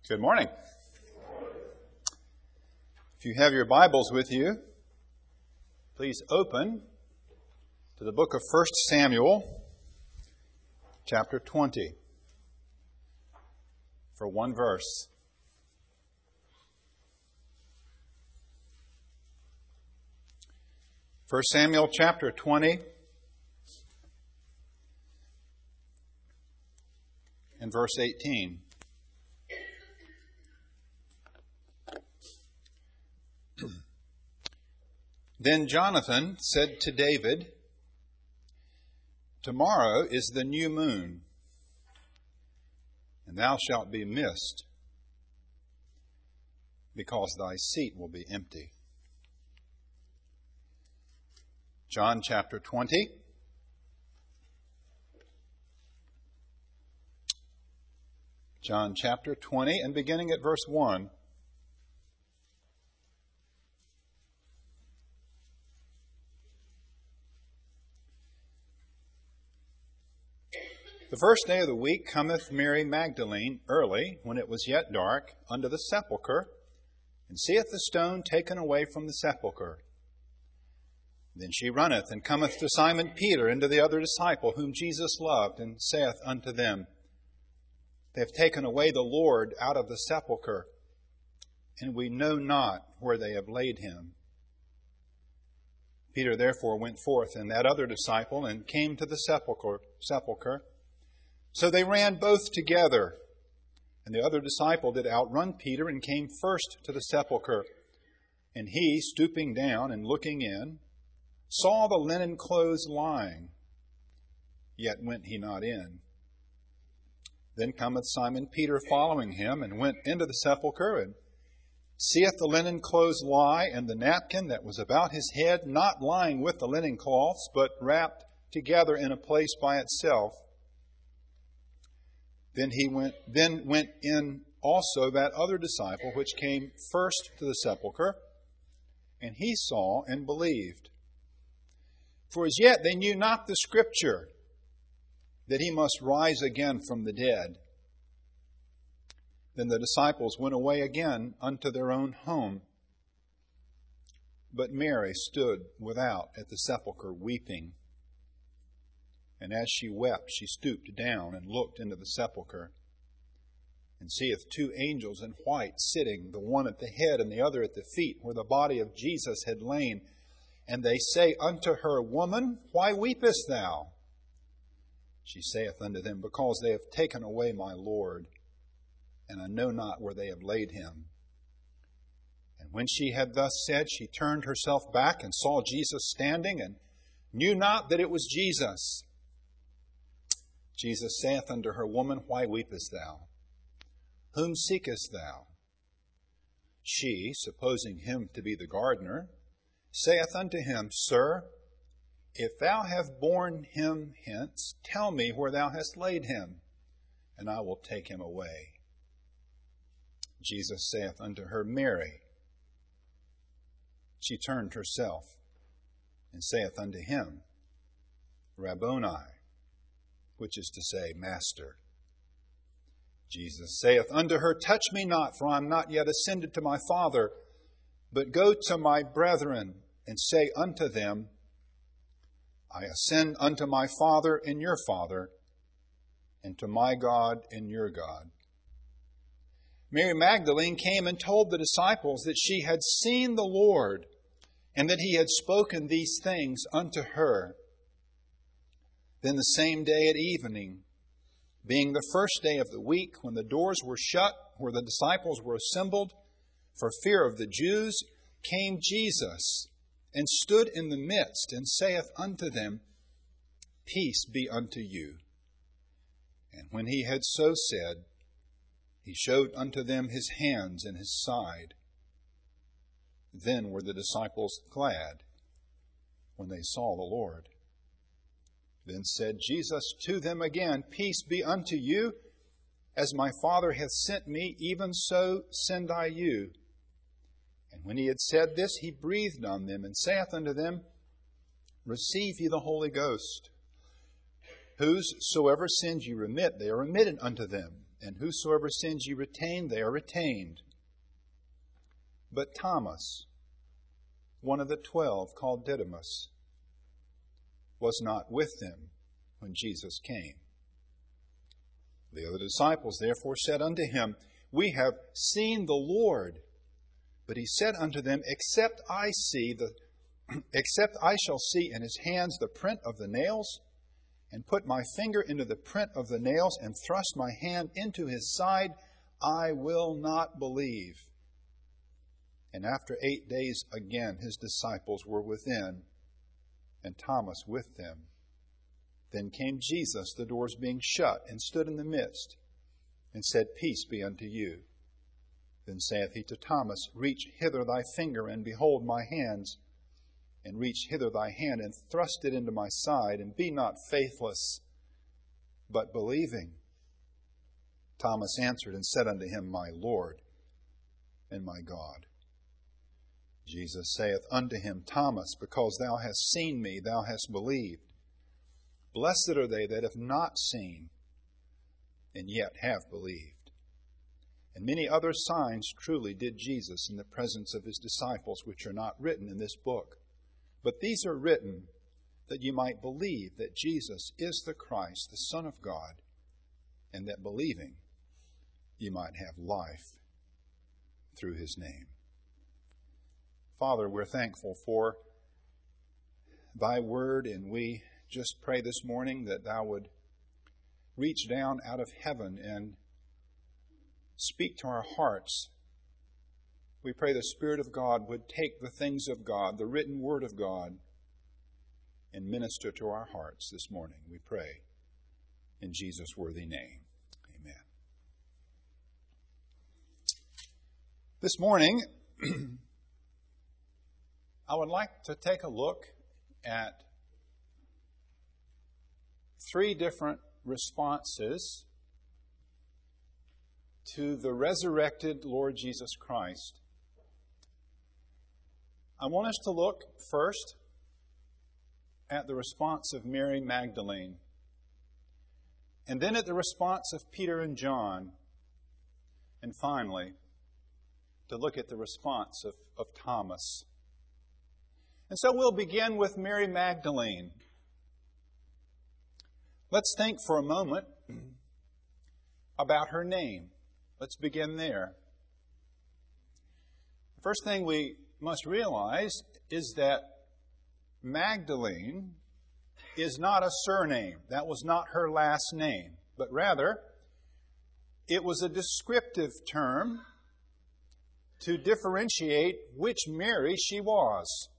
Good morning. If you have your Bibles with you, please open to the book of 1 Samuel, chapter 20, for one verse. First Samuel chapter 20 and verse 18. Then Jonathan said to David, "Tomorrow is the new moon, and thou shalt be missed, because thy seat will be empty." John chapter 20. John chapter 20, and beginning at verse 1. The first day of the week cometh Mary Magdalene early, when it was yet dark, unto the sepulchre, and seeth the stone taken away from the sepulchre. Then she runneth, and cometh to Simon Peter and to the other disciple, whom Jesus loved, and saith unto them, They have taken away the Lord out of the sepulchre, and we know not where they have laid him. Peter therefore went forth, and that other disciple, and came to the sepulchre. So they ran both together, and the other disciple did outrun Peter, and came first to the sepulchre. And he, stooping down and looking in, saw the linen clothes lying, yet went he not in. Then cometh Simon Peter following him, and went into the sepulchre, and seeth the linen clothes lie, and the napkin that was about his head not lying with the linen cloths, but wrapped together in a place by itself. Then went in also that other disciple, which came first to the sepulchre, and he saw and believed. For as yet they knew not the Scripture, that he must rise again from the dead. Then the disciples went away again unto their own home. But Mary stood without at the sepulchre weeping. And as she wept, she stooped down and looked into the sepulchre, and seeth two angels in white sitting, the one at the head and the other at the feet, where the body of Jesus had lain. And they say unto her, Woman, why weepest thou? She saith unto them, Because they have taken away my Lord, and I know not where they have laid him. And when she had thus said, she turned herself back and saw Jesus standing, and knew not that it was Jesus. Jesus saith unto her, Woman, why weepest thou? Whom seekest thou? She, supposing him to be the gardener, saith unto him, Sir, if thou have borne him hence, tell me where thou hast laid him, and I will take him away. Jesus saith unto her, Mary. She turned herself, and saith unto him, Rabboni, which is to say, Master. Jesus saith unto her, Touch me not, for I am not yet ascended to my Father, but go to my brethren, and say unto them, I ascend unto my Father and your Father, and to my God and your God. Mary Magdalene came and told the disciples that she had seen the Lord, and that he had spoken these things unto her. Then the same day at evening, being the first day of the week, when the doors were shut, where the disciples were assembled, for fear of the Jews, came Jesus, and stood in the midst, and saith unto them, Peace be unto you. And when he had so said, he showed unto them his hands and his side. Then were the disciples glad when they saw the Lord. Then said Jesus to them again, Peace be unto you. As my Father hath sent me, even so send I you. And when he had said this, he breathed on them, and saith unto them, Receive ye the Holy Ghost. Whosoever sins ye remit, they are remitted unto them. and whosoever sins ye retain, they are retained. But Thomas, one of the 12, called Didymus, was not with them when Jesus came. The other disciples therefore said unto him, We have seen the Lord. But he said unto them, Except I shall see in his hands the print of the nails, and put my finger into the print of the nails, and thrust my hand into his side, I will not believe. And after 8 days again his disciples were within, and Thomas with them. Then came Jesus, the doors being shut, and stood in the midst, and said, Peace be unto you. Then saith he to Thomas, Reach hither thy finger, and behold my hands, and reach hither thy hand, and thrust it into my side, and be not faithless, but believing. Thomas answered and said unto him, My Lord and my God. Jesus saith unto him, Thomas, because thou hast seen me, thou hast believed. Blessed are they that have not seen, and yet have believed. And many other signs truly did Jesus in the presence of his disciples, which are not written in this book. But these are written that you might believe that Jesus is the Christ, the Son of God, and that believing you might have life through his name. Father, we're thankful for thy word, and we just pray this morning that thou would reach down out of heaven and speak to our hearts. We pray the Spirit of God would take the things of God, the written word of God, and minister to our hearts this morning. We pray in Jesus' worthy name. Amen. This morning, I would like to take a look at 3 different responses to the resurrected Lord Jesus Christ. I want us to look first at the response of Mary Magdalene, and then at the response of Peter and John, and finally, to look at the response of Thomas. And so we'll begin with Mary Magdalene. Let's think for a moment about her name. Let's begin there. The first thing we must realize is that Magdalene is not a surname. That was not her last name, but rather it was a descriptive term to differentiate which Mary she was.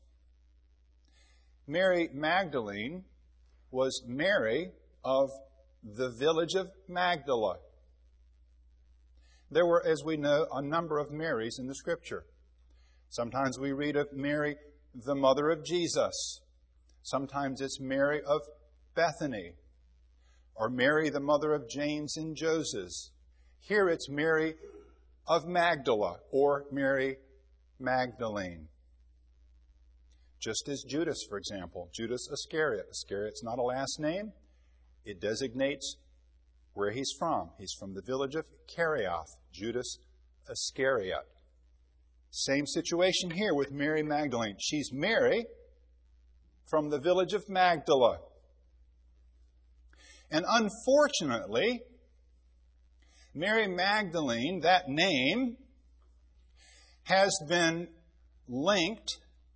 Mary Magdalene was Mary of the village of Magdala. There were, as we know, a number of Marys in the Scripture. Sometimes we read of Mary, the mother of Jesus. Sometimes it's Mary of Bethany, or Mary, the mother of James and Joseph. Here it's Mary of Magdala, or Mary Magdalene. Just as Judas, for example, Judas Iscariot. Iscariot's not a last name. It designates where he's from. He's from the village of Kerioth, Judas Iscariot. Same situation here with Mary Magdalene. She's Mary from the village of Magdala. And unfortunately, Mary Magdalene, that name, has been linked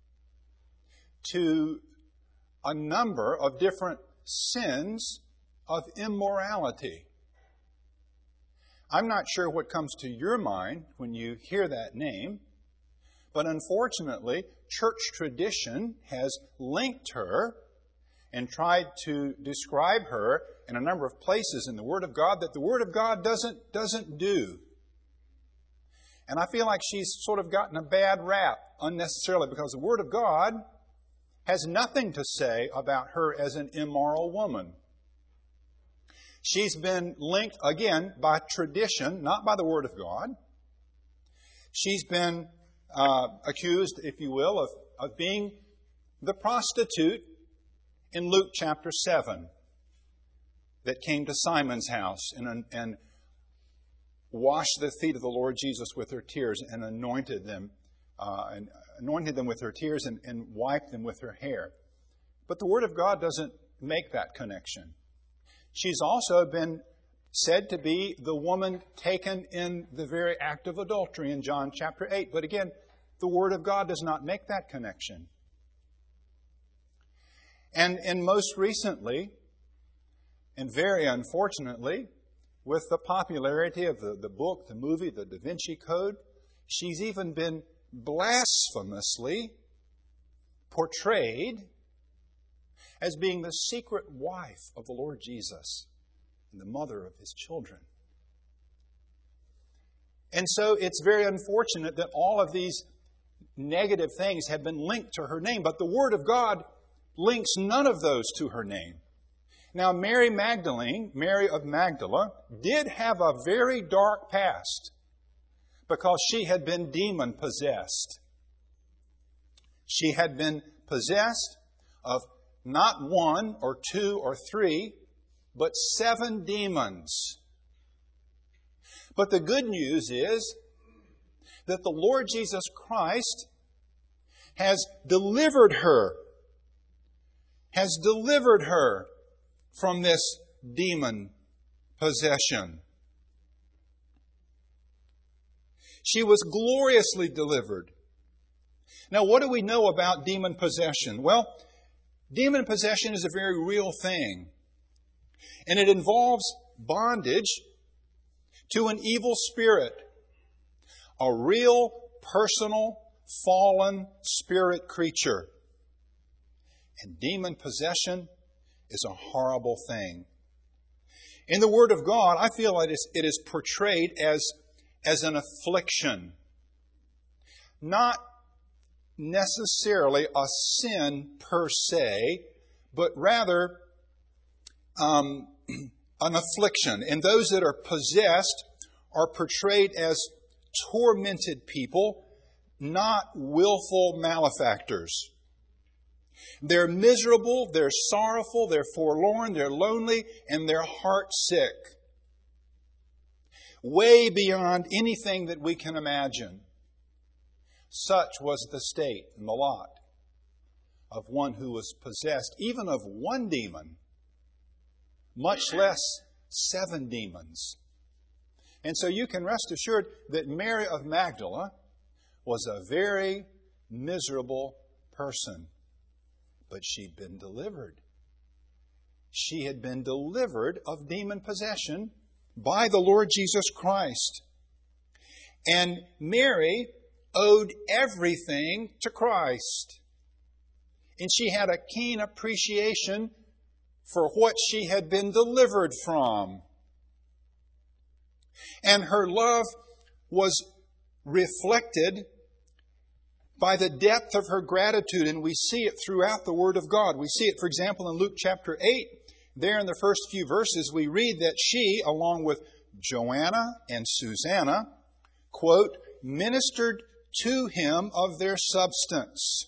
to a number of different sins of immorality. I'm not sure what comes to your mind when you hear that name, but unfortunately, church tradition has linked her and tried to describe her in a number of places in the Word of God that the Word of God doesn't do. And I feel like she's sort of gotten a bad rap unnecessarily, because the Word of God has nothing to say about her as an immoral woman. She's been linked, again, by tradition, not by the Word of God. She's been accused, if you will, of being the prostitute in Luke chapter 7 that came to Simon's house and washed the feet of the Lord Jesus with her tears and anointed them with her tears and wiped them with her hair. But the Word of God doesn't make that connection. She's also been said to be the woman taken in the very act of adultery in John chapter 8. But again, the Word of God does not make that connection. And most recently, and very unfortunately, with the popularity of the book, the movie, the Da Vinci Code, she's even been blasphemously portrayed as being the secret wife of the Lord Jesus and the mother of His children. And so it's very unfortunate that all of these negative things have been linked to her name, but the Word of God links none of those to her name. Now, Mary Magdalene, Mary of Magdala, did have a very dark past because she had been demon-possessed. She had been possessed of not one or two or three, but 7 demons. But the good news is that the Lord Jesus Christ has delivered her from this demon possession. She was gloriously delivered. Now, what do we know about demon possession? Well, demon possession is a very real thing. And it involves bondage to an evil spirit. A real, personal, fallen spirit creature. And demon possession is a horrible thing. In the Word of God, I feel it is portrayed as an affliction. Not necessarily a sin per se, but rather an affliction. And those that are possessed are portrayed as tormented people, not willful malefactors. They're miserable, they're sorrowful, they're forlorn, they're lonely, and they're heart-sick. Way beyond anything that we can imagine. Such was the state and the lot of one who was possessed, even of one demon, much less 7 demons. And so you can rest assured that Mary of Magdala was a very miserable person. But she'd been delivered. She had been delivered of demon possession by the Lord Jesus Christ. And Mary owed everything to Christ. And she had a keen appreciation for what she had been delivered from. And her love was reflected by the depth of her gratitude, and we see it throughout the Word of God. We see it, for example, in Luke chapter 8. There in the first few verses, we read that she, along with Joanna and Susanna, quote, ministered to him of their substance.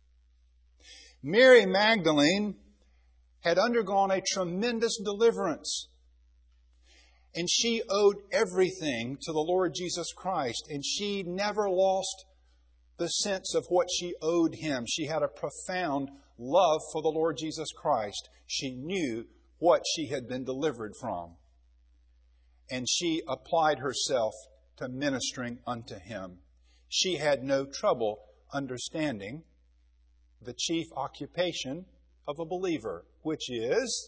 Mary Magdalene had undergone a tremendous deliverance. And she owed everything to the Lord Jesus Christ. And she never lost the sense of what she owed Him. She had a profound love for the Lord Jesus Christ. She knew what she had been delivered from. And she applied herself to ministering unto Him. She had no trouble understanding the chief occupation of a believer, which is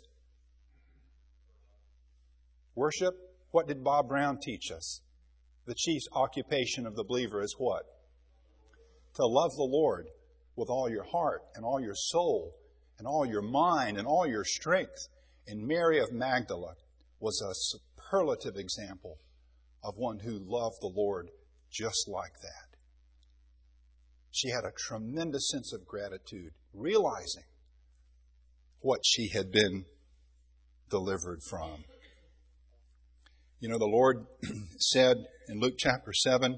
worship. What did Bob Brown teach us? The chief occupation of the believer is what? To love the Lord with all your heart and all your soul and all your mind and all your strength. And Mary of Magdala was a superlative example of one who loved the Lord just like that. She had a tremendous sense of gratitude, realizing what she had been delivered from. You know, the Lord said in Luke chapter 7,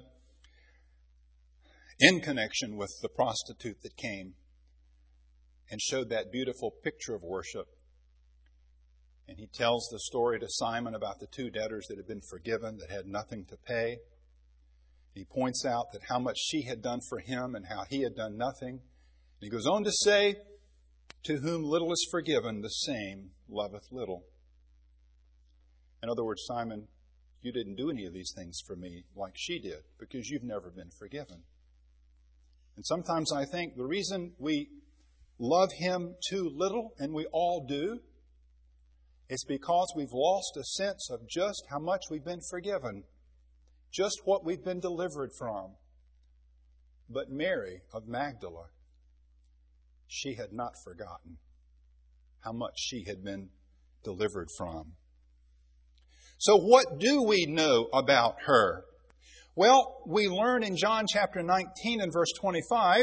in connection with the prostitute that came and showed that beautiful picture of worship And he tells the story to Simon about the two debtors that had been forgiven, that had nothing to pay. He points out that how much she had done for him and how he had done nothing. And he goes on to say, to whom little is forgiven, the same loveth little. In other words, Simon, you didn't do any of these things for me like she did because you've never been forgiven. And sometimes I think the reason we love him too little, and we all do, is because we've lost a sense of just how much we've been forgiven, just what we've been delivered from. But Mary of Magdala, she had not forgotten how much she had been delivered from. So what do we know about her? Well, we learn in John chapter 19 and verse 25,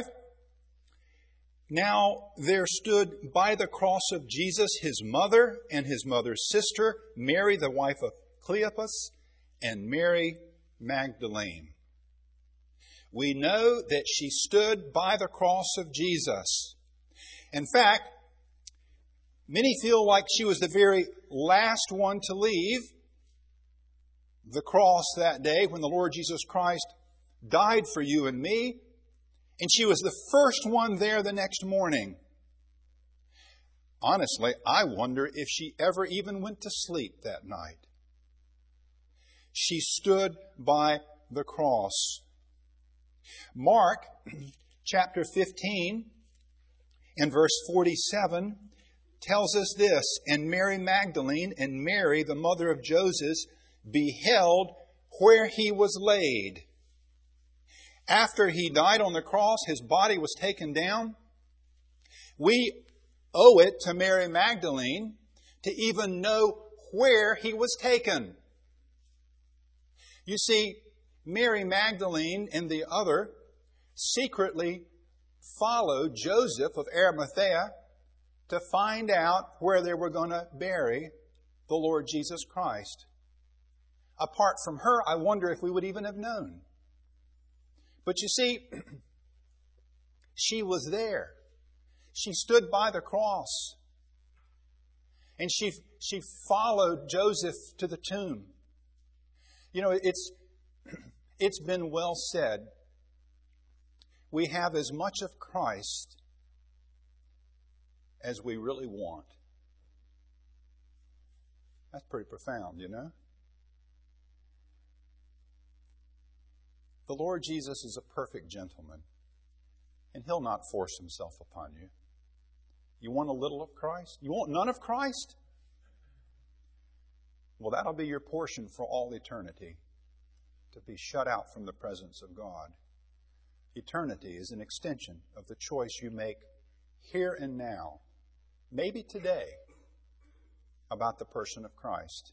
now there stood by the cross of Jesus his mother and his mother's sister, Mary the wife of Cleopas, and Mary Magdalene. We know that she stood by the cross of Jesus. In fact, many feel like she was the very last one to leave the cross that day when the Lord Jesus Christ died for you and me. And she was the first one there the next morning. Honestly, I wonder if she ever even went to sleep that night. She stood by the cross. Mark chapter 15 and verse 47 tells us this, and Mary Magdalene and Mary, the mother of Joseph, beheld where he was laid. After he died on the cross, his body was taken down. We owe it to Mary Magdalene to even know where he was taken. You see, Mary Magdalene and the other secretly followed Joseph of Arimathea to find out where they were going to bury the Lord Jesus Christ. Apart from her, I wonder if we would even have known. But you see, she was there. She stood by the cross. And she followed Joseph to the tomb. You know, it's been well said. We have as much of Christ as we really want. That's pretty profound, you know? The Lord Jesus is a perfect gentleman, and He'll not force Himself upon you. You want a little of Christ? You want none of Christ? Well, that'll be your portion for all eternity, to be shut out from the presence of God. Eternity is an extension of the choice you make here and now, maybe today, about the person of Christ.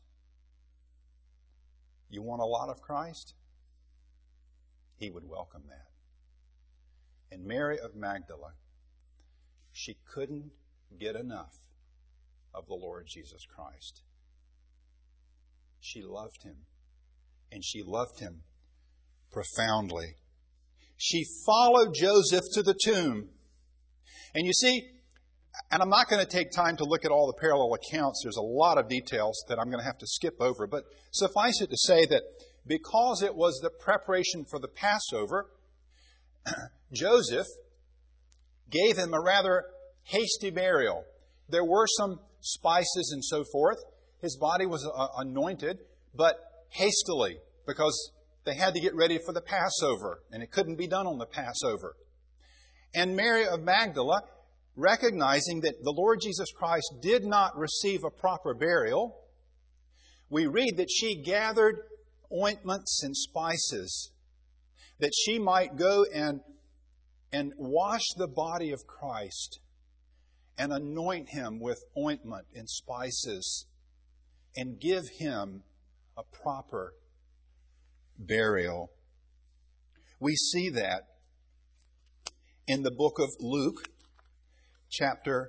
You want a lot of Christ? He would welcome that. And Mary of Magdala, she couldn't get enough of the Lord Jesus Christ. She loved Him, and she loved Him profoundly. She followed Joseph to the tomb. And you see, and I'm not going to take time to look at all the parallel accounts. There's a lot of details that I'm going to have to skip over. But suffice it to say that because it was the preparation for the Passover, Joseph gave him a rather hasty burial. There were some spices and so forth. His body was anointed, but hastily, because they had to get ready for the Passover, and it couldn't be done on the Passover. And Mary of Magdala, recognizing that the Lord Jesus Christ did not receive a proper burial, we read that she gathered ointments and spices, that she might go and wash the body of Christ and anoint Him with ointment and spices and give Him a proper burial. We see that in the book of Luke, chapter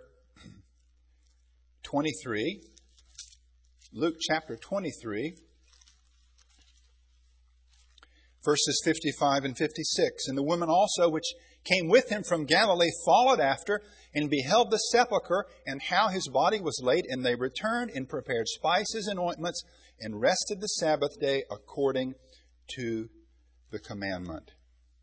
23. Luke chapter 23, verses 55 and 56. And the woman also which came with him from Galilee, followed after, and beheld the sepulchre, and how his body was laid. And they returned and prepared spices and ointments, and rested the Sabbath day according to the commandment.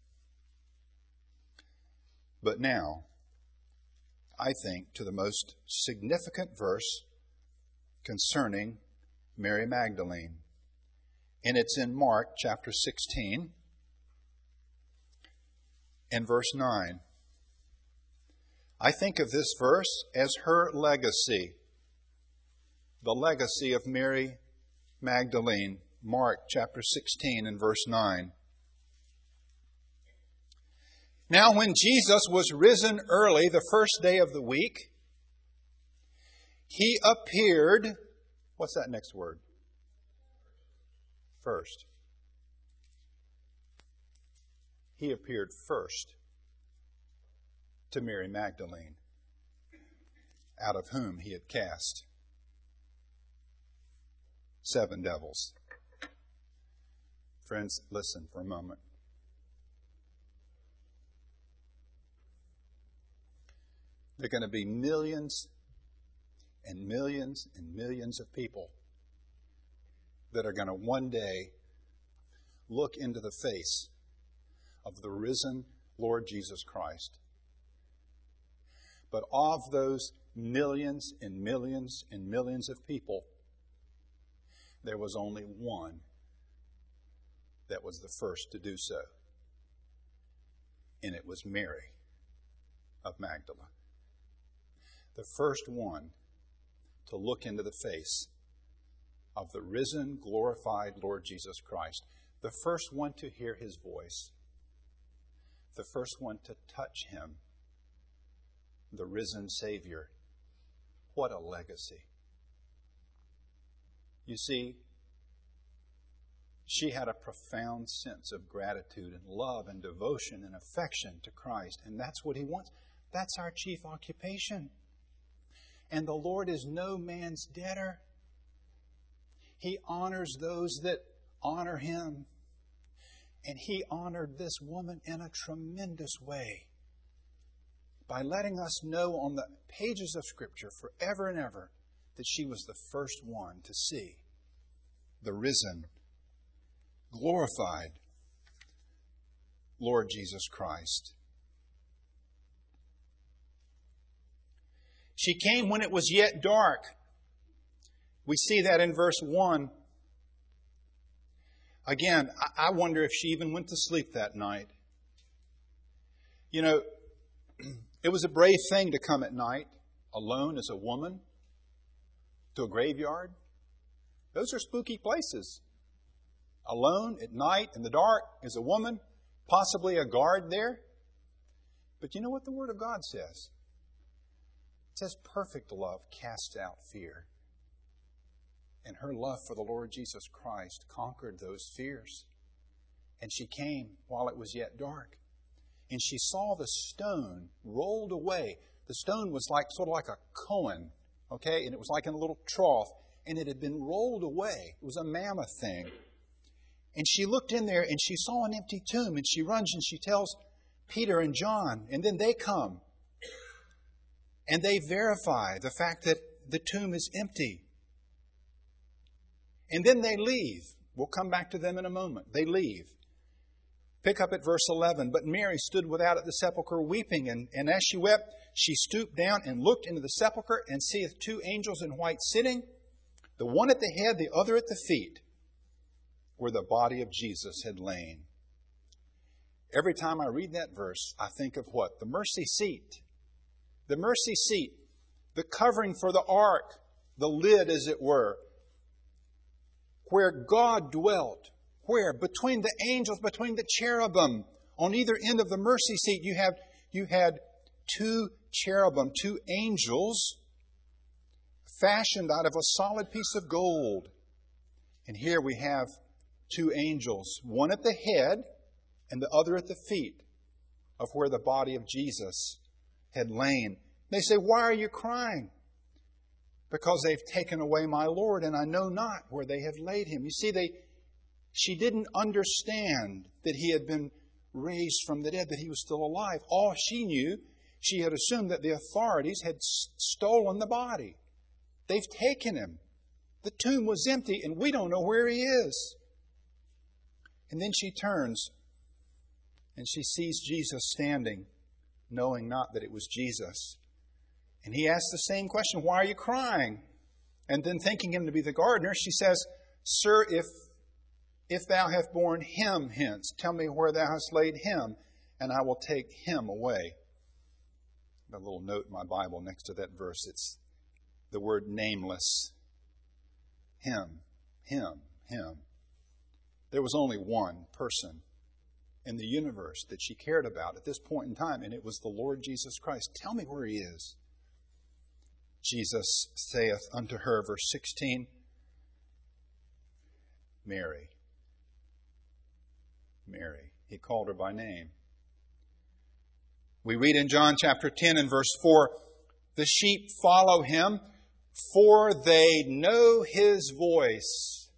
But now, I think, to the most significant verse concerning Mary Magdalene. And it's in Mark chapter 16 and verse 9. I think of this verse as her legacy, the legacy of Mary Magdalene. Mark chapter 16 and verse 9. Now when Jesus was risen early, the first day of the week, he appeared, what's that next word? First. He appeared first to Mary Magdalene, out of whom he had cast 7 devils. Friends, listen for a moment. There are going to be millions and millions and millions of people that are going to one day look into the face of the risen Lord Jesus Christ. But of those millions and millions and millions of people, there was only one that was the first to do so. And it was Mary of Magdala. The first one to look into the face of the risen, glorified Lord Jesus Christ. The first one to hear his voice. The first one to touch him. The risen Savior. What a legacy. You see, she had a profound sense of gratitude and love and devotion and affection to Christ. And that's what he wants. That's our chief occupation. And the Lord is no man's debtor. He honors those that honor him. And he honored this woman in a tremendous way by letting us know on the pages of Scripture forever and ever that she was the first one to see the risen, glorified Lord Jesus Christ. She came when it was yet dark. We see that in verse 1. Again, I wonder if she even went to sleep that night. You know, it was a brave thing to come at night, alone as a woman, to a graveyard. Those are spooky places. Alone at night in the dark as a woman, possibly a guard there. But you know what the Word of God says? It says perfect love casts out fear. And her love for the Lord Jesus Christ conquered those fears. And she came while it was yet dark. And she saw the stone rolled away. The stone was sort of like a kohen, okay? And it was like in a little trough. And it had been rolled away. It was a mammoth thing. And she looked in there and she saw an empty tomb. And she runs and she tells Peter and John. And then they come. And they verify the fact that the tomb is empty. And then they leave. We'll come back to them in a moment. They leave. Pick up at verse 11. But Mary stood without at the sepulchre weeping. And as she wept, she stooped down and looked into the sepulchre and seeth 2 angels in white sitting, the one at the head, the other at the feet, where the body of Jesus had lain. Every time I read that verse, I think of what? The mercy seat. The mercy seat. The covering for the ark. The lid, as it were. Where God dwelt. Where? Between the angels, between the cherubim. On either end of the mercy seat, you had 2 cherubim, 2 angels, fashioned out of a solid piece of gold. And here we have 2 angels, one at the head and the other at the feet of where the body of Jesus had lain. They say, "Why are you crying?" "Because they've taken away my Lord, and I know not where they have laid him." You see, she didn't understand that he had been raised from the dead, that he was still alive. All she knew, she had assumed that the authorities had stolen the body. They've taken him. The tomb was empty, and we don't know where he is. And then she turns, and she sees Jesus standing, knowing not that it was Jesus. And he asks the same question, "Why are you crying?" And then, thinking him to be the gardener, she says, "Sir, if thou hast borne him hence, tell me where thou hast laid him, and I will take him away." A little note in my Bible next to that verse, it's the word nameless. Him. There was only one person in the universe that she cared about at this point in time, and it was the Lord Jesus Christ. "Tell me where he is." Jesus saith unto her, verse 16, "Mary." Mary. He called her by name. We read in John chapter 10 and verse 4, "The sheep follow him, for they know his voice."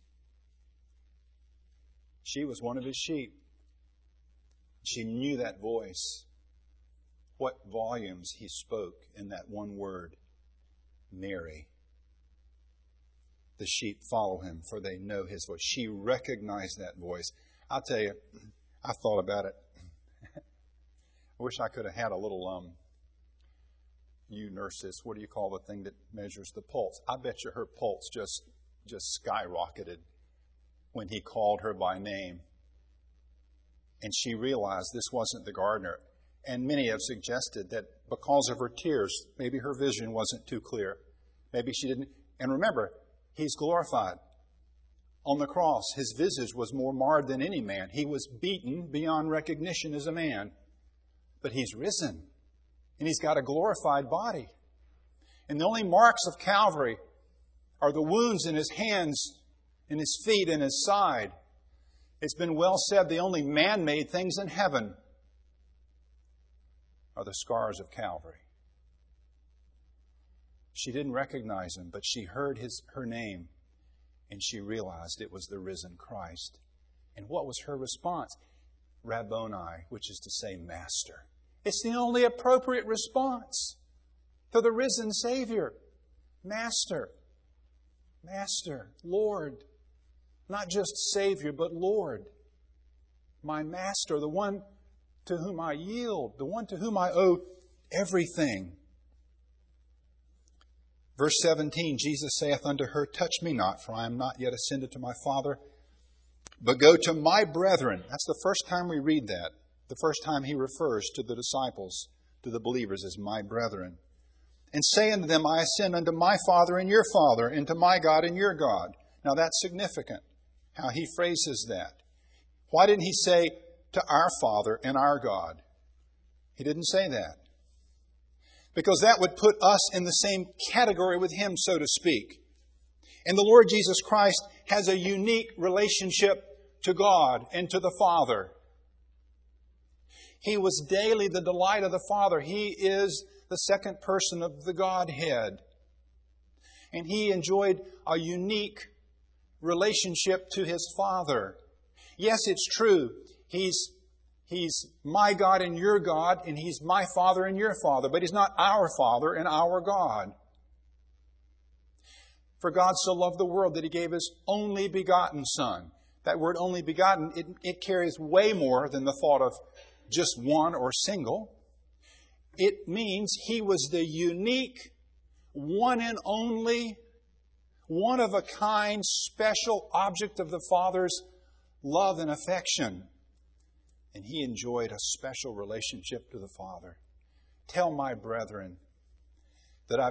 She was one of his sheep. She knew that voice. What volumes he spoke in that one word, Mary. The sheep follow him, for they know his voice. She recognized that voice. I'll tell you, I thought about it. I wish I could have had a little, you nurses, what do you call the thing that measures the pulse? I bet you her pulse just skyrocketed when he called her by name. And she realized this wasn't the gardener. And many have suggested that because of her tears, maybe her vision wasn't too clear. Maybe she didn't. And remember, he's glorified. On the cross, his visage was more marred than any man. He was beaten beyond recognition as a man. But he's risen. And he's got a glorified body. And the only marks of Calvary are the wounds in his hands, in his feet, and his side. It's been well said, the only man-made things in heaven are the scars of Calvary. She didn't recognize him, but she heard her name, and she realized it was the risen Christ. And what was her response? Rabboni, which is to say, Master. It's the only appropriate response to the risen Savior. Master. Master. Lord. Not just Savior, but Lord. My Master, the one to whom I yield, the one to whom I owe everything. Verse 17, Jesus saith unto her, Touch me not, for I am not yet ascended to my Father, but go to my brethren. That's the first time we read that. The first time he refers to the disciples, to the believers, as my brethren. And say unto them, I ascend unto my Father and your Father, and to my God and your God. Now that's significant, how he phrases that. Why didn't he say to our Father and our God? He didn't say that. Because that would put us in the same category with him, so to speak. And the Lord Jesus Christ has a unique relationship to God and to the Father. He was daily the delight of the Father. He is the second person of the Godhead. And he enjoyed a unique relationship to his Father. Yes, it's true. He's my God and your God, and he's my Father and your Father. But he's not our Father and our God. For God so loved the world that he gave his only begotten Son. That word only begotten, it carries way more than the thought of just one or single. It means he was the unique, one and only, one of a kind, special object of the Father's love and affection. And he enjoyed a special relationship to the Father. Tell my brethren that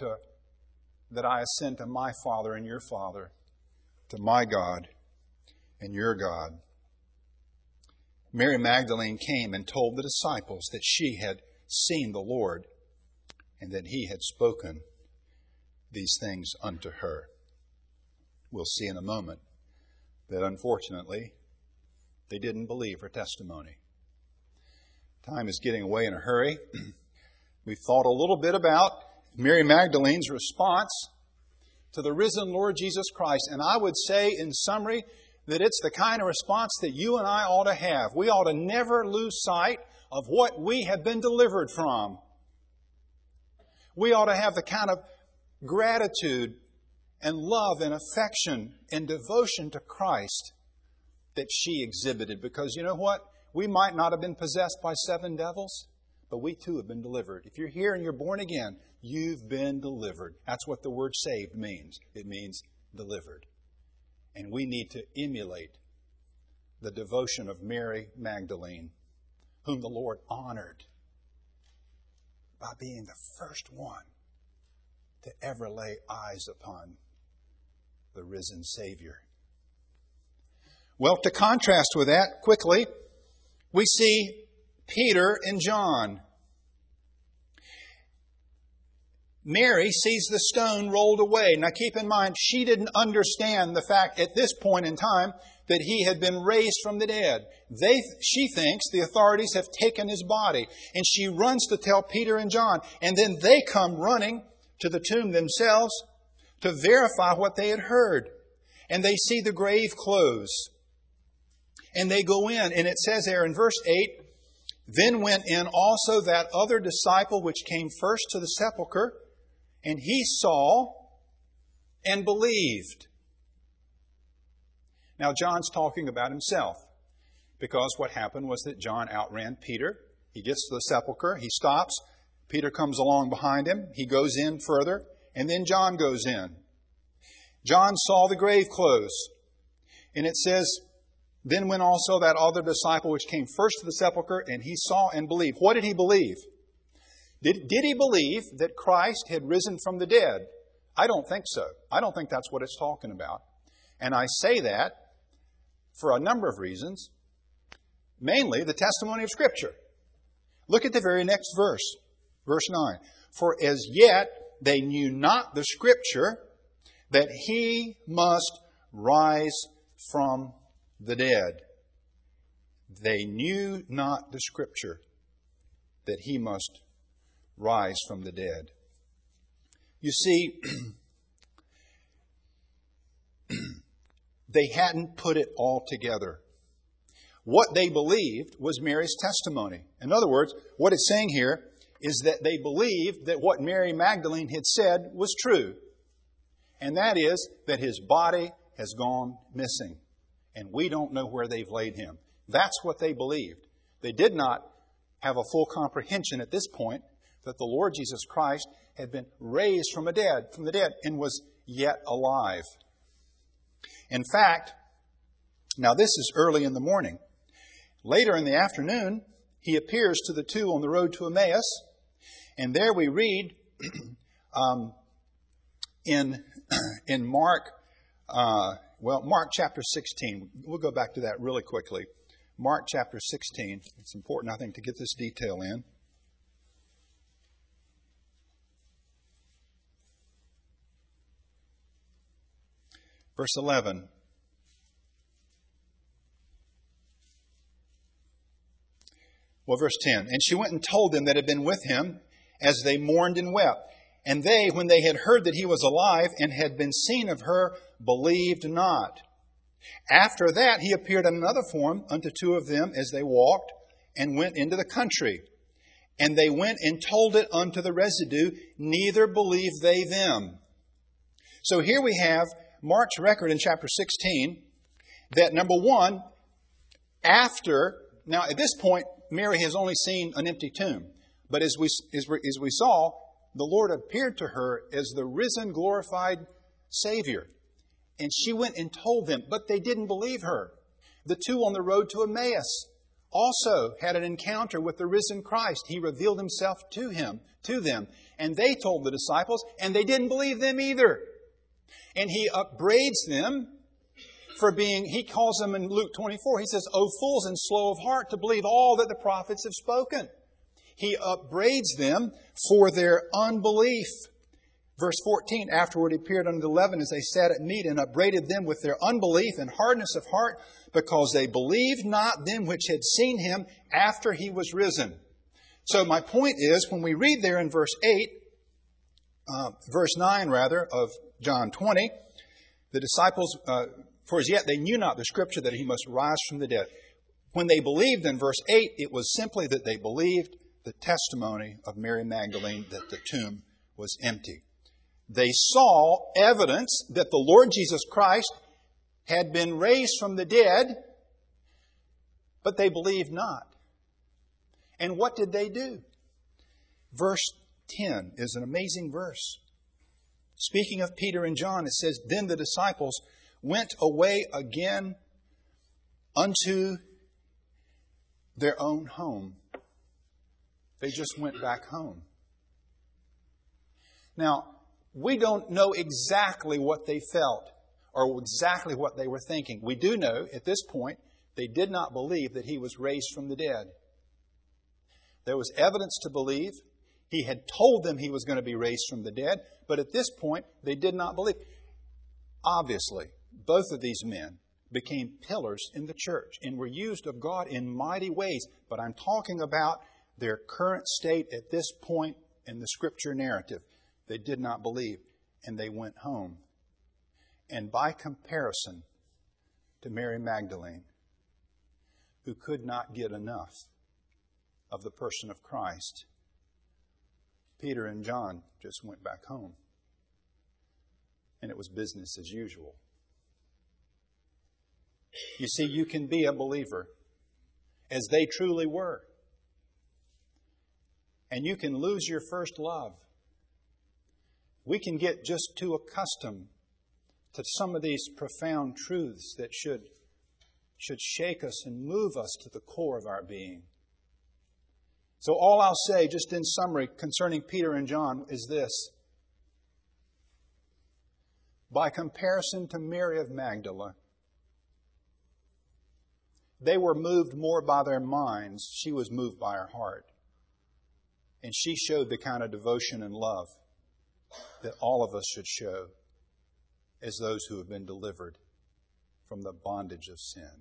I ascend to my Father and your Father, to my God and your God. Mary Magdalene came and told the disciples that she had seen the Lord and that he had spoken these things unto her. We'll see in a moment that unfortunately they didn't believe her testimony. Time is getting away in a hurry. We've thought a little bit about Mary Magdalene's response to the risen Lord Jesus Christ. And I would say, in summary, that it's the kind of response that you and I ought to have. We ought to never lose sight of what we have been delivered from. We ought to have the kind of gratitude and love and affection and devotion to Christ that she exhibited. Because you know what? We might not have been possessed by 7 devils, but we too have been delivered. If you're here and you're born again, you've been delivered. That's what the word saved means. It means delivered. And we need to emulate the devotion of Mary Magdalene, whom the Lord honored by being the first one to ever lay eyes upon the risen Savior. Well, to contrast with that, quickly, we see Peter and John. Mary sees the stone rolled away. Now keep in mind, she didn't understand the fact at this point in time that he had been raised from the dead. She thinks the authorities have taken his body. And she runs to tell Peter and John. And then they come running to the tomb themselves to verify what they had heard. And they see the grave closed. And they go in. And it says there in verse 8, "Then went in also that other disciple which came first to the sepulchre, and he saw and believed." Now, John's talking about himself, because what happened was that John outran Peter. He gets to the sepulchre. He stops. Peter comes along behind him. He goes in further, and then John goes in. John saw the grave closed. And it says, "Then went also that other disciple which came first to the sepulchre, and he saw and believed." What did he believe? Did he believe that Christ had risen from the dead? I don't think so. I don't think that's what it's talking about. And I say that for a number of reasons. Mainly the testimony of Scripture. Look at the very next verse. Verse 9. "For as yet they knew not the Scripture, that he must rise from the dead." They knew not the Scripture, that he must rise from the dead. You see, they hadn't put it all together. What they believed was Mary's testimony. In other words, what it's saying here is that they believed that what Mary Magdalene had said was true. And that is that his body has gone missing. And we don't know where they've laid him. That's what they believed. They did not have a full comprehension at this point that the Lord Jesus Christ had been raised from the dead and was yet alive. In fact, now this is early in the morning. Later in the afternoon, he appears to the two on the road to Emmaus. And there we read in Mark, Mark chapter 16. We'll go back to that really quickly. Mark chapter 16. It's important, I think, to get this detail in. Verse 11. Well, verse 10. "And she went and told them that had been with him, as they mourned and wept. And they, when they had heard that he was alive and had been seen of her, believed not. After that he appeared in another form unto two of them as they walked, and went into the country. And they went and told it unto the residue, neither believed they them." So here we have Mark's record in chapter 16 that, number one, now at this point, Mary has only seen an empty tomb. But as we saw, the Lord appeared to her as the risen, glorified Savior. And she went and told them, but they didn't believe her. The two on the road to Emmaus also had an encounter with the risen Christ. He revealed himself to them. And they told the disciples, and they didn't believe them either. And he upbraids them for he calls them in Luke 24, he says, "O fools and slow of heart to believe all that the prophets have spoken." He upbraids them for their unbelief. Verse 14, "Afterward he appeared unto the 11 as they sat at meat, and upbraided them with their unbelief and hardness of heart, because they believed not them which had seen him after he was risen." So my point is, when we read there in verse 9 of John 20, the disciples For as yet they knew not the Scripture that he must rise from the dead. When they believed in verse 8, it was simply that they believed the testimony of Mary Magdalene that the tomb was empty. They saw evidence that the Lord Jesus Christ had been raised from the dead, but they believed not. And what did they do? Verse 10 is an amazing verse. Speaking of Peter and John, it says, Then the disciples went away again unto their own home. They just went back home. Now, we don't know exactly what they felt or exactly what they were thinking. We do know at this point they did not believe that he was raised from the dead. There was evidence to believe. He had told them he was going to be raised from the dead, but at this point they did not believe. Obviously, both of these men became pillars in the church and were used of God in mighty ways. But I'm talking about their current state at this point in the Scripture narrative. They did not believe, and they went home. And by comparison to Mary Magdalene, who could not get enough of the person of Christ, Peter and John just went back home. And it was business as usual. You see, you can be a believer, as they truly were. And you can lose your first love. We can get just too accustomed to some of these profound truths that should shake us and move us to the core of our being. So all I'll say, just in summary, concerning Peter and John is this. By comparison to Mary of Magdala, they were moved more by their minds. She was moved by her heart. And she showed the kind of devotion and love that all of us should show as those who have been delivered from the bondage of sin.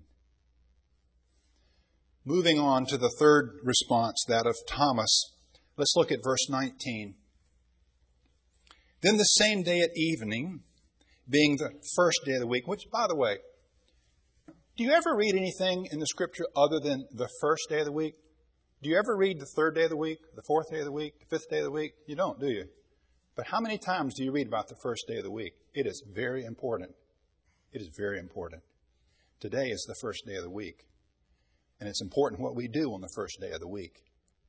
Moving on to the third response, that of Thomas. Let's look at verse 19. Then the same day at evening, being the first day of the week, which, by the way, do you ever read anything in the Scripture other than the first day of the week? Do you ever read the third day of the week, the fourth day of the week, the fifth day of the week? You don't, do you? But how many times do you read about the first day of the week? It is very important. It is very important. Today is the first day of the week. And it's important what we do on the first day of the week.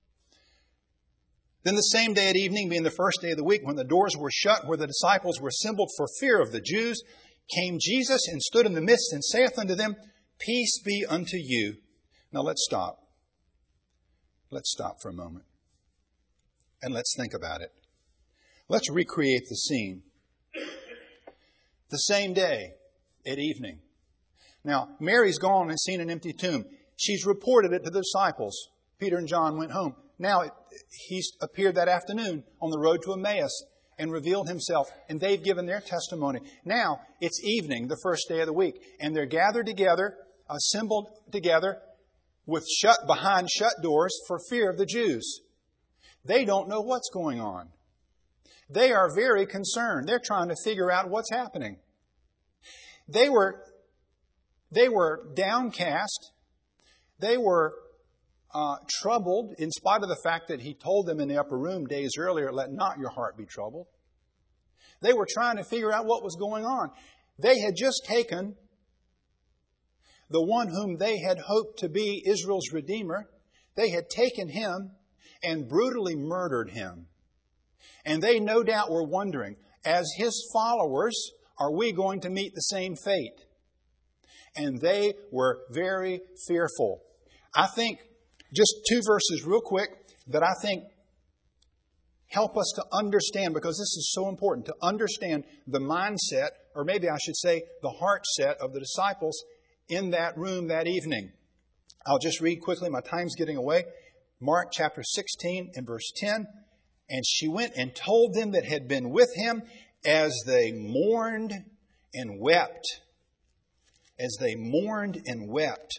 Then the same day at evening, being the first day of the week, when the doors were shut, where the disciples were assembled for fear of the Jews, came Jesus and stood in the midst and saith unto them, Peace be unto you. Now let's stop. Let's stop for a moment. And let's think about it. Let's recreate the scene. The same day at evening. Now, Mary's gone and seen an empty tomb. She's reported it to the disciples. Peter and John went home. Now, he's appeared that afternoon on the road to Emmaus and revealed himself. And they've given their testimony. Now, it's evening, the first day of the week. And they're gathered together, assembled together, behind shut doors for fear of the Jews. They don't know what's going on. They are very concerned. They're trying to figure out what's happening. They were downcast. They were troubled in spite of the fact that he told them in the upper room days earlier, let not your heart be troubled. They were trying to figure out what was going on. They had just taken the one whom they had hoped to be Israel's Redeemer. They had taken him and brutally murdered him. And they no doubt were wondering, as his followers, are we going to meet the same fate? And they were very fearful. I think just two verses real quick that I think help us to understand, because this is so important, to understand the mindset, or maybe I should say the heart set of the disciples in that room that evening. I'll just read quickly. My time's getting away. Mark chapter 16 and verse 10. And she went and told them that had been with him as they mourned and wept. As they mourned and wept.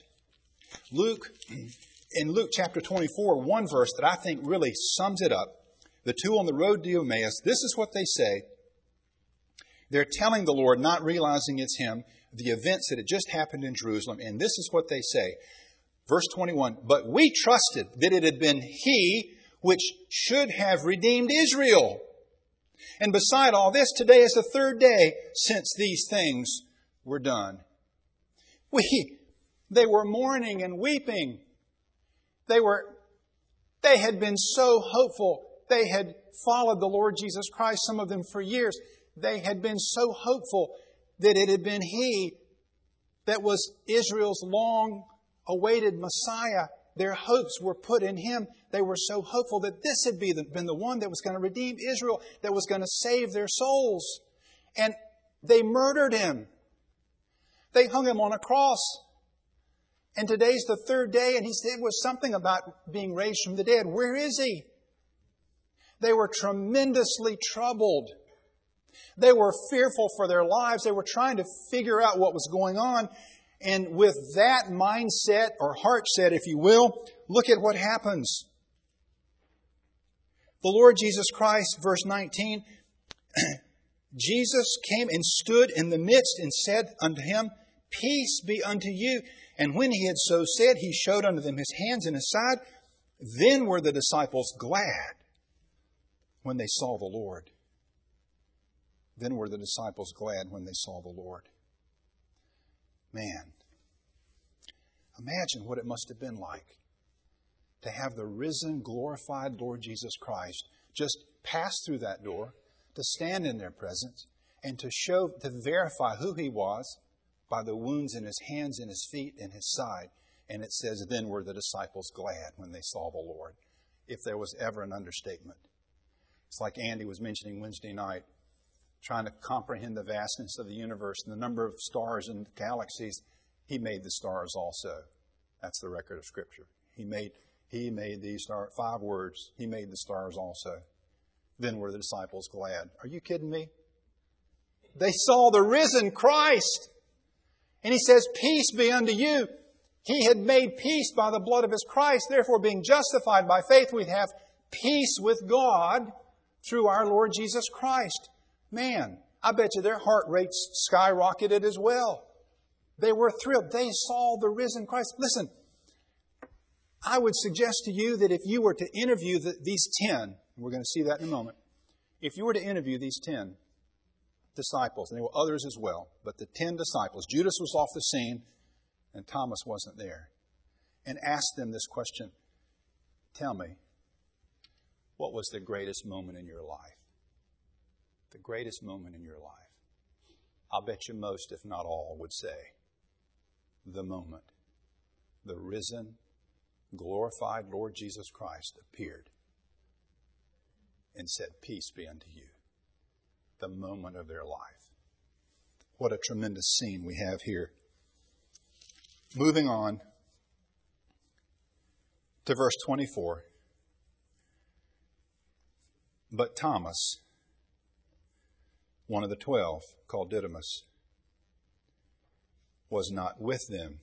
In Luke chapter 24, one verse that I think really sums it up. The two on the road to Emmaus, this is what they say. They're telling the Lord, not realizing it's him, the events that had just happened in Jerusalem. And this is what they say. Verse 21, but we trusted that it had been He which should have redeemed Israel. And beside all this, today is the third day since these things were done. They were mourning and weeping. They had been so hopeful. They had followed the Lord Jesus Christ, some of them for years. They had been so hopeful that it had been He that was Israel's long-awaited Messiah. Their hopes were put in Him. They were so hopeful that this had been the one that was going to redeem Israel, that was going to save their souls. And they murdered Him. They hung Him on a cross. And today's the third day, and He said it was something about being raised from the dead. Where is He? They were tremendously troubled. They were fearful for their lives. They were trying to figure out what was going on. And with that mindset, or heart set, if you will, look at what happens. The Lord Jesus Christ, verse 19, Jesus came and stood in the midst and said unto him, Peace be unto you. And when He had so said, He showed unto them His hands and His side. Then were the disciples glad when they saw the Lord. Then were the disciples glad when they saw the Lord. Man, imagine what it must have been like to have the risen, glorified Lord Jesus Christ just pass through that door, to stand in their presence, and to verify who He was by the wounds in His hands and His feet and His side. And it says, then were the disciples glad when they saw the Lord. If there was ever an understatement. It's like Andy was mentioning Wednesday night, trying to comprehend the vastness of the universe and the number of stars and galaxies. He made the stars also. That's the record of Scripture. He made these stars, 5 words. He made the stars also. Then were the disciples glad. Are you kidding me? They saw the risen Christ. And He says, Peace be unto you. He had made peace by the blood of His Christ. Therefore, being justified by faith, we have peace with God through our Lord Jesus Christ. Man, I bet you their heart rates skyrocketed as well. They were thrilled. They saw the risen Christ. Listen, I would suggest to you that if you were to interview these 10, we're going to see that in a moment, if you were to interview these 10 disciples, and there were others as well, but the 10 disciples, Judas was off the scene and Thomas wasn't there, and ask them this question, tell me, what was the greatest moment in your life? The greatest moment in your life. I'll bet you most, if not all, would say the moment the risen, glorified Lord Jesus Christ appeared and said, Peace be unto you. The moment of their life. What a tremendous scene we have here. Moving on to verse 24. But Thomas, one of the 12, called Didymus, was not with them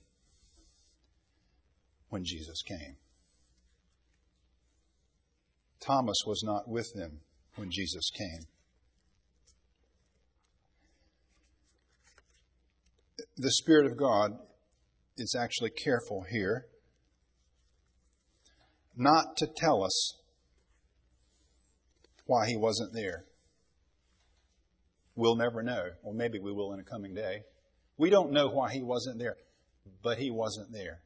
when Jesus came. Thomas was not with them when Jesus came. The Spirit of God is actually careful here not to tell us why He wasn't there. We'll never know, or maybe we will in a coming day. We don't know why He wasn't there, but He wasn't there.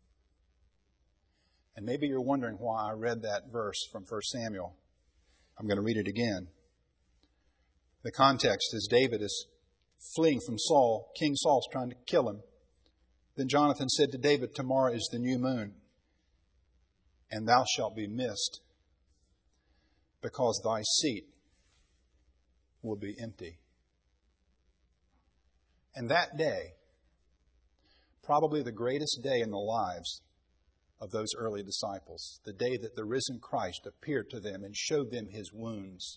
And maybe you're wondering why I read that verse from 1 Samuel. I'm going to read it again. The context is David is fleeing from Saul. King Saul's trying to kill him. Then Jonathan said to David, Tomorrow is the new moon, and thou shalt be missed, because thy seat will be empty. And that day, probably the greatest day in the lives of those early disciples, the day that the risen Christ appeared to them and showed them His wounds,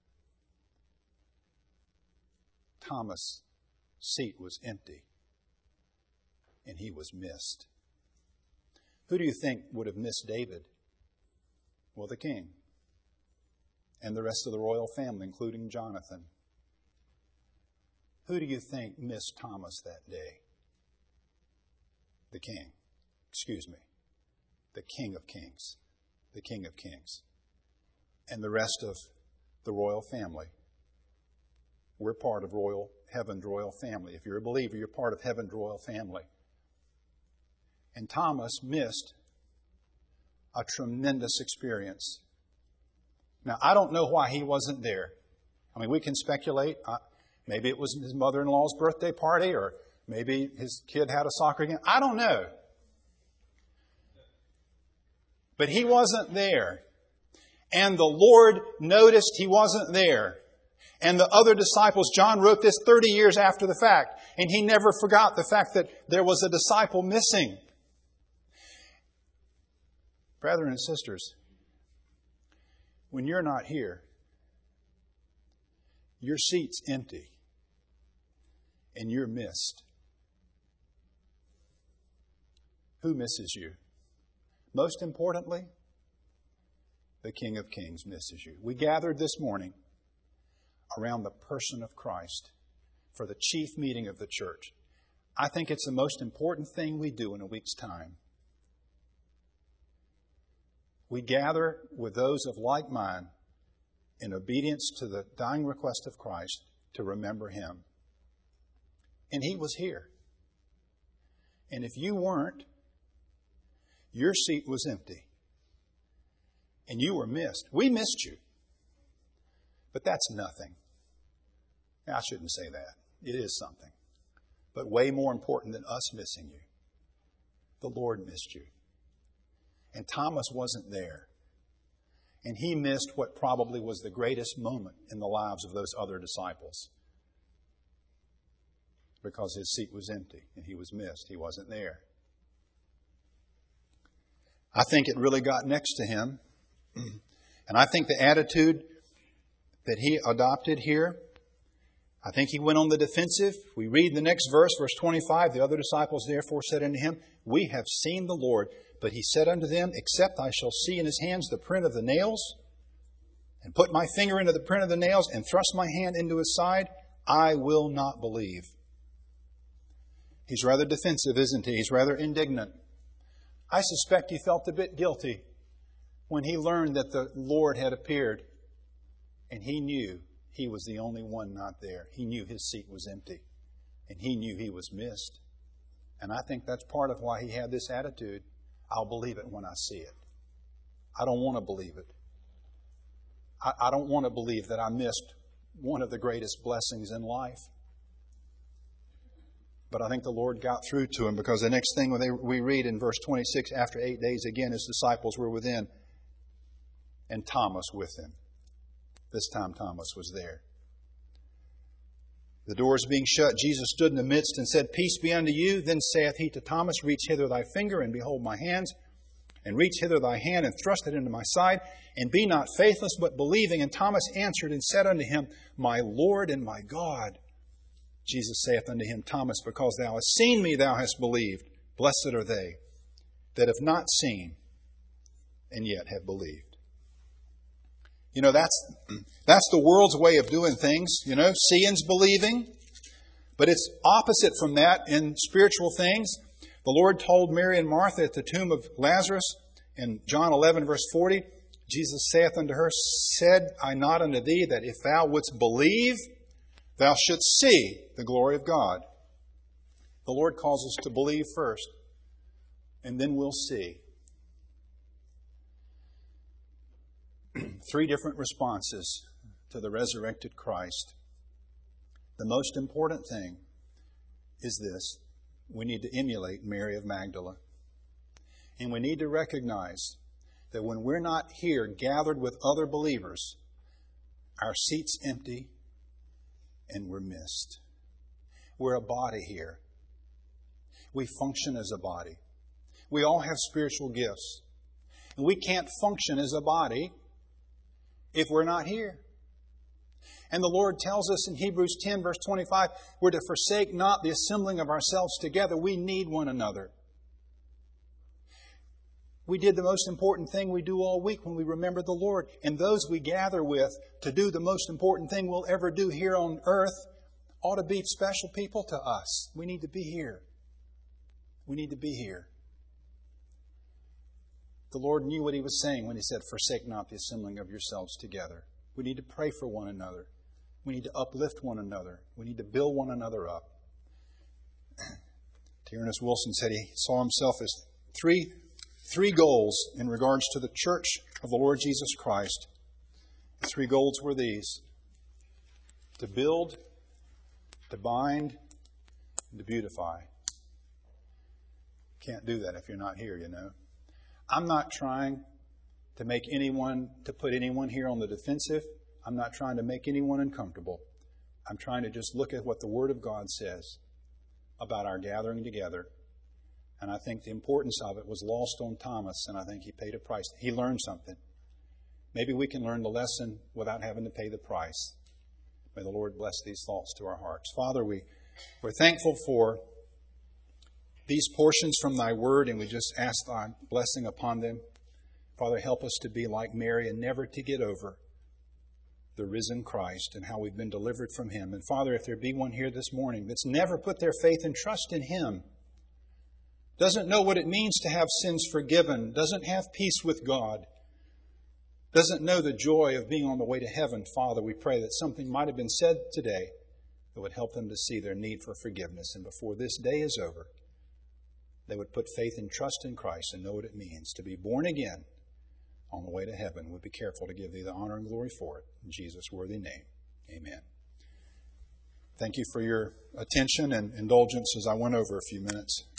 Thomas' seat was empty and he was missed. Who do you think would have missed David? Well, the king and the rest of the royal family, including Jonathan. Who do you think missed Thomas that day? The King. Excuse me. The King of Kings. The King of Kings. And the rest of the royal family. We're part of heaven's royal family. If you're a believer, you're part of heaven's royal family. And Thomas missed a tremendous experience. Now, I don't know why he wasn't there. I mean, we can speculate. Maybe it was his mother-in-law's birthday party, or maybe his kid had a soccer game. I don't know. But he wasn't there. And the Lord noticed he wasn't there. And the other disciples, John wrote this 30 years after the fact, and he never forgot the fact that there was a disciple missing. Brethren and sisters, when you're not here, your seat's empty and you're missed. Who misses you? Most importantly, the King of Kings misses you. We gathered this morning around the person of Christ for the chief meeting of the church. I think it's the most important thing we do in a week's time. We gather with those of like mind in obedience to the dying request of Christ to remember Him. And He was here. And if you weren't, your seat was empty. And you were missed. We missed you. But that's nothing. I shouldn't say that. It is something. But way more important than us missing you, the Lord missed you. And Thomas wasn't there. And he missed what probably was the greatest moment in the lives of those other disciples. Because his seat was empty and he was missed. He wasn't there. I think it really got next to him. And I think the attitude that he adopted here, I think he went on the defensive. We read the next verse, verse 25. The other disciples therefore said unto him, We have seen the Lord. But he said unto them, Except I shall see in his hands the print of the nails, and put my finger into the print of the nails, and thrust my hand into his side, I will not believe. He's rather defensive, isn't he? He's rather indignant. I suspect he felt a bit guilty when he learned that the Lord had appeared, and he knew he was the only one not there. He knew his seat was empty, and he knew he was missed. And I think that's part of why he had this attitude. I'll believe it when I see it. I don't want to believe it. I don't want to believe that I missed one of the greatest blessings in life. But I think the Lord got through to him, because the next thing we read in verse 26, after 8 days again his disciples were within, and Thomas with them. This time Thomas was there. The doors being shut, Jesus stood in the midst and said, Peace be unto you. Then saith he to Thomas, Reach hither thy finger, and behold my hands. And reach hither thy hand, and thrust it into my side. And be not faithless, but believing. And Thomas answered and said unto him, My Lord and my God. Jesus saith unto him, Thomas, because thou hast seen me, thou hast believed. Blessed are they that have not seen, and yet have believed. You know, that's the world's way of doing things. You know, seeing's believing. But it's opposite from that in spiritual things. The Lord told Mary and Martha at the tomb of Lazarus in John 11, verse 40, Jesus saith unto her, Said I not unto thee that if thou wouldst believe, thou shouldst see the glory of God. The Lord calls us to believe first, and then we'll see. 3 different responses to the resurrected Christ. The most important thing is this. We need to emulate Mary of Magdala. And we need to recognize that when we're not here gathered with other believers, our seat's empty and we're missed. We're a body here. We function as a body. We all have spiritual gifts. And we can't function as a body if we're not here. And the Lord tells us in Hebrews 10, verse 25, we're to forsake not the assembling of ourselves together. We need one another. We did the most important thing we do all week when we remember the Lord. And those we gather with to do the most important thing we'll ever do here on earth ought to be special people to us. We need to be here. We need to be here. The Lord knew what He was saying when He said, forsake not the assembling of yourselves together. We need to pray for one another. We need to uplift one another. We need to build one another up. T. Ernest Wilson said he saw himself as three goals in regards to the church of the Lord Jesus Christ. The three goals were these: to build, to bind, and to beautify. Can't do that if you're not here, you know. I'm not trying to put anyone here on the defensive. I'm not trying to make anyone uncomfortable. I'm trying to just look at what the Word of God says about our gathering together. And I think the importance of it was lost on Thomas, and I think he paid a price. He learned something. Maybe we can learn the lesson without having to pay the price. May the Lord bless these thoughts to our hearts. Father, we're thankful for these portions from Thy Word, and we just ask Thy blessing upon them. Father, help us to be like Mary and never to get over the risen Christ and how we've been delivered from Him. And Father, if there be one here this morning that's never put their faith and trust in Him, doesn't know what it means to have sins forgiven, doesn't have peace with God, doesn't know the joy of being on the way to heaven, Father, we pray that something might have been said today that would help them to see their need for forgiveness. And before this day is over, they would put faith and trust in Christ and know what it means to be born again on the way to heaven. We'll be careful to give Thee the honor and glory for it. In Jesus' worthy name, amen. Thank you for your attention and indulgence as I went over a few minutes.